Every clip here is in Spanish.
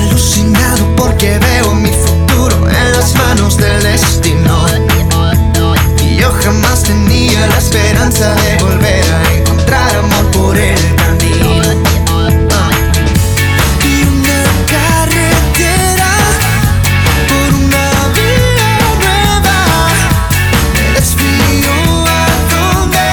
alucinado porque veo mi futuro en las manos del destino. Y yo jamás tenía la esperanza de volver a encontrar amor por el camino. Y una carretera por una vía nueva me desvío a donde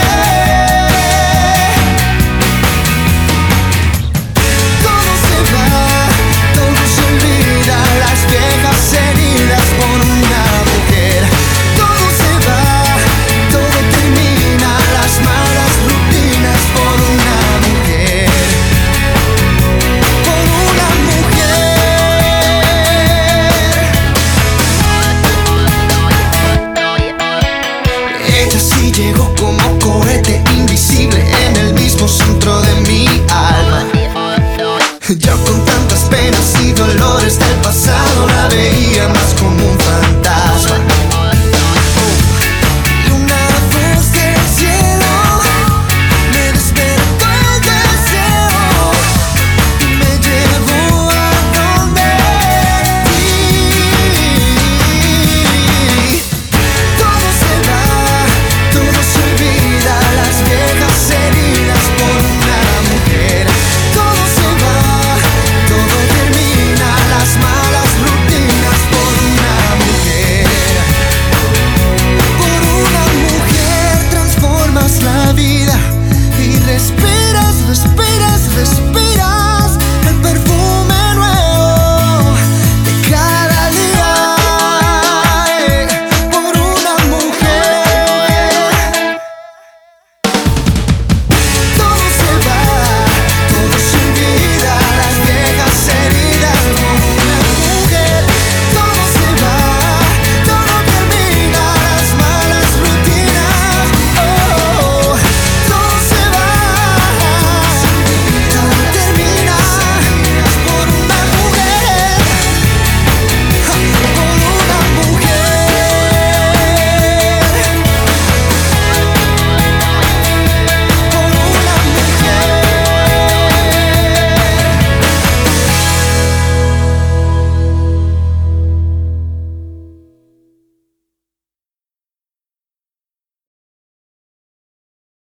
todo se va, todo se olvida, las viejas heridas por una mujer. Todo se va, todo termina, las malas rutinas por una mujer. Por una mujer. Ella sí llegó como cohete invisible en el mismo centro de mi alma. Yo con tantas penas y dolores del pasado la veía más como un